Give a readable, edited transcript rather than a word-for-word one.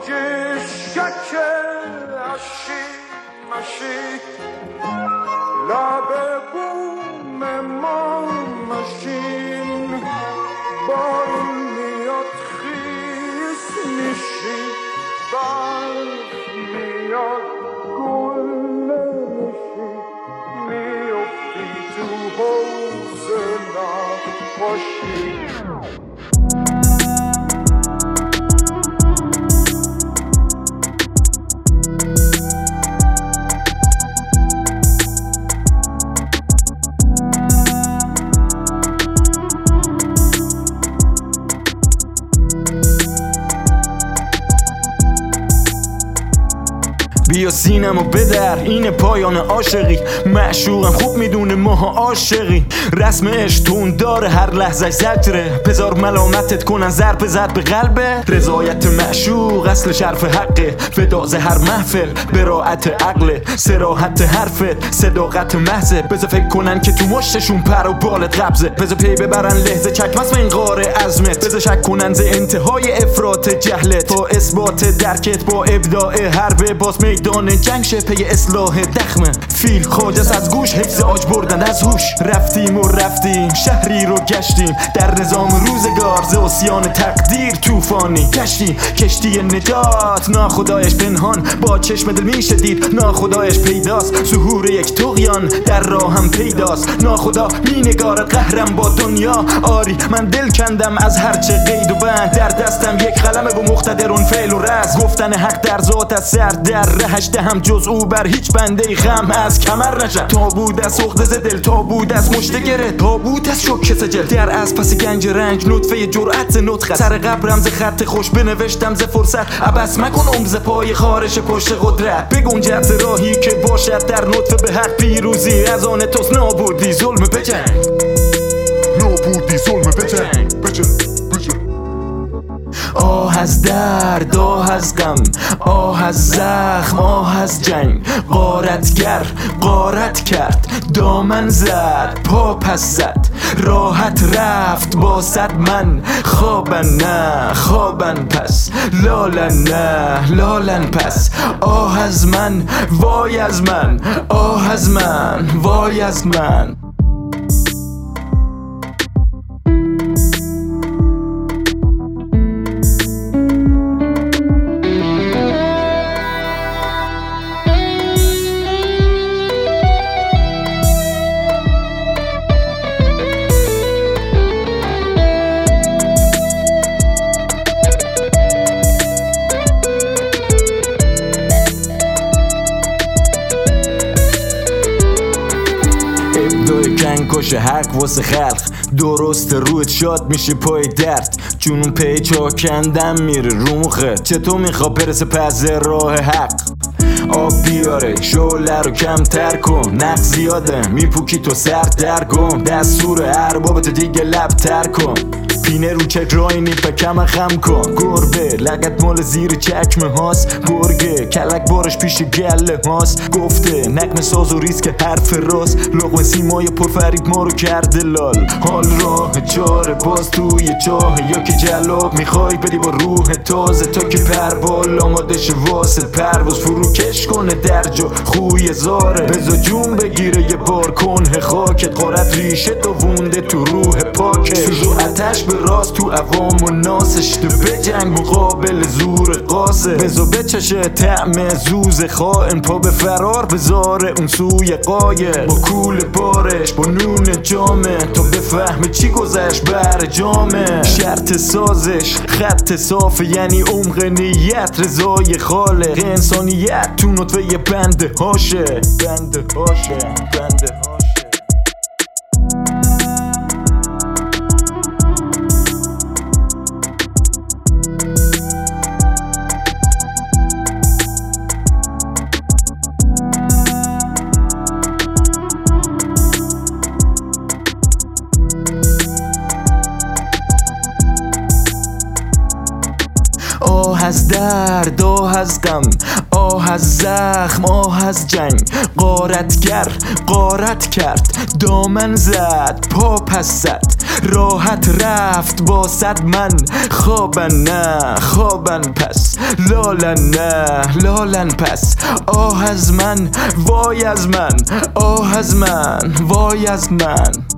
شکر اشی مشی لب بوم ما مشین بارون میاد خیس میشی برف میاد گل نمیشی میافتی تو حوزه نباشی بیا سینمو بدر، اینه پایان عاشقی. معشوقم خوب میدونه ماها عاشقی. رسم عشق تون داره، هر لحظه زجره. بذار ملامتت کنن ضربه زد به قلبه. رضایت معشوق اصل شرف حقه. فداز هر محفل براعت عقله. صراحت حرفت صداقت محضه. بذار فکر کنن که تو مشتشون پر و بالت قبضه. بذار پی ببرن لحظه چکمس من غار عزمت. بذار شک کنن ز انتهای افراط جهلت. با اثبات درکت با ابداع حربه. باز میدان جنگ شه پی اصلاح دخمه. فیل خاجس از گوش حفظ آج بردن از هوش. رفتیم و رفتیم شهری رو گشتیم. در نظام روزگار ز آسیان تقدیر طوفانی گشتیم. کشتی نجات ناخدایش پنهان با چشم دل میشه دید. ناخدایش پیداست ظهور یک طغیان در راه هم پیداست. ناخدا می نگارد قهرم با دنیا. آری من دل کندم از هرچه قید و بند. در دستم یک قلمه و مقتدرون فعل و رز. گفتن حق در ذات از سر در رهش دهم جز او بر هیچ بنده غم از کمر نشم. تابود از سخت ز دل تابود از مشت گره. تابود از شوکه سجل در از پس گنج رنج. نطفه جرأت ز نطق سر قبرم ز خط خوش بنوشتم ز فرصت. عبس مکن عمر ز پای خارش پشت قدرت. بگنجد ز راهی که باشد در نطفه به حق پیروزی. از آن توست نابودی ظلم بجنگ. نابودی ظلم بجنگ. آه از درد آه از غم آه از زخم آه از جنگ. غارتگر غارت کرد دامن زد پا پس زد. راحت رفت با صد من خوابن نه خوابن پس. لالن نه لالن پس. آه از من وای از من آه از من وای از من. جنگ کش حق واسه خلق. درست روت شاد میشه پای درد. جونون پیچا کندم میره رو مخه. چطور میخوا برسه پس راه حق. آب بیاره شعله رو کمتر کن. نقص زیاده میپوکی تو سر در کن. دستور اربابت دیگه لب تر کن. پینه رو چک راینی پکم خم کن. گربه لگت مال زیر چکمه هاست. گرگه کلک بارش پیش گله هاست. گفته نقم ساز و ریسک حرف راست. لقمه سیمای پرفریب ما رو کرده لال. حال راه چاره باز توی چاه. یا که جلاب میخوای بدی با روح تازه. تا که پروال آماده شه واسه پرواز. فروکش کنه درجا خوی زاره. بزا جون بگیره یه بار کنه خاکت. غارت ریشه دوونده تو روح پاکت. سوز و آتش به راست تو عوام و ناسش. تو بجنگ مقابل زور قاسه. بزا بچشه طعم زوز خائن. پا به فرار بذاره اون سوی قایه. با کول بارش با نون جامه. تا بفهمه چی گذشت بر جامه. شرط سازش خط صافه. یعنی عمق نیت رضای خالق. انسانیت تو نطفه بنده هاشه. بنده هاشه بنده هاشه. آه از درد، آه از غم، آه از زخم، آه از جنگ. غارت کرد، دامن زد، پا پس زد، راحت رفت با صد من. خوابن نه خوابن پس، لالن نه لالن پس. آه از من وای از من، آه از من وای از من.